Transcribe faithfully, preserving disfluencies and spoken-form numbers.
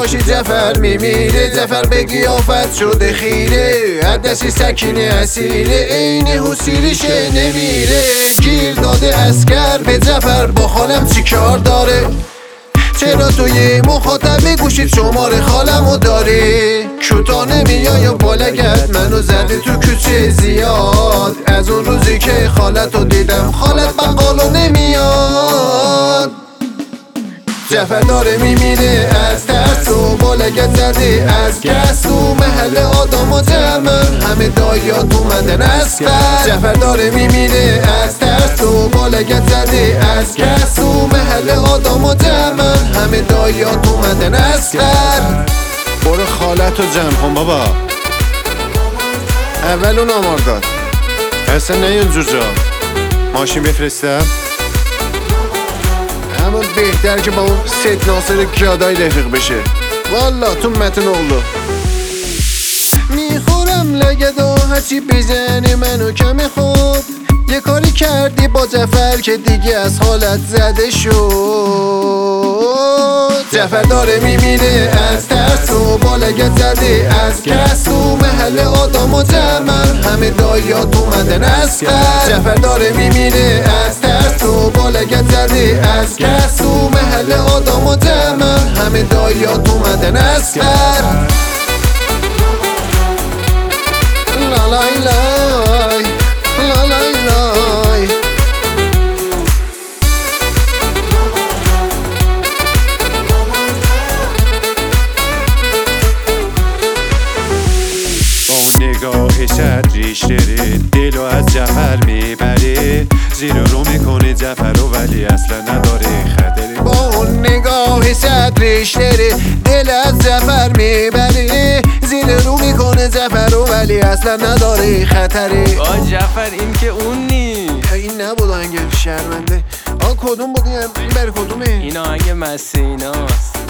باشی جعفر میمیره. جعفر به قیافت شده خیره، عدسی سکینه اسیره، عین حسیریش نمیره. گیر داده اسکر به جعفر با خالم چی کار داره؟ چرا توی مخاطب گوشید شماره خالمو داری؟ کوتا نمیای یا بالگت منو زده تو کوچه زیاد. از اون روزی که خالتو دیدم خالت بقالو نمیاد. جعفر داره میمیره از ترس و بالگت زده از کس. تو محل آدم و جمع همه دایات اومدن اسفر. جعفر داره میمیره از ترس و بالگت زده از کس. تو محل آدم و جمع همه دایات اومدن اسفر. برو خالتو جمع کن بابا. اول اون آمار داد. اصلا نه اونجور جا ماشین بفرستم. اما بهتر که با اون سید ناصر کیادای رفیق بشه. والا تو متن oldu. میخورم لگدا هرچی بزنه منو کم خوب. یه کاری کردی با جعفر که دیگه از حالت زده شد. جعفر داره میمیره از ترس و بالگت زده از کس. تو محل آدم و جمع همه دایات اومدن اسفر. جعفر داره میمیره از ترس و بالگت زده از کس. تو محل آدم و جمع همه دایات اومدن اسفر. لا لای لای لا لای لای. با اون نگاه شد ریش داره دلو از جعفر میبره. زیر رو میکنه جعفر رو ولی اصلا نداره خطری. با اون نگاه صد ریش داره دل از جعفر میبره. زیر رو میکنه جعفر رو ولی اصلا نداره خطری. آه جعفر این که اون نی. این نبود آهنگ شرمنده. آه کدوم بود این بر کدومه؟ این آهنگ مسیناست.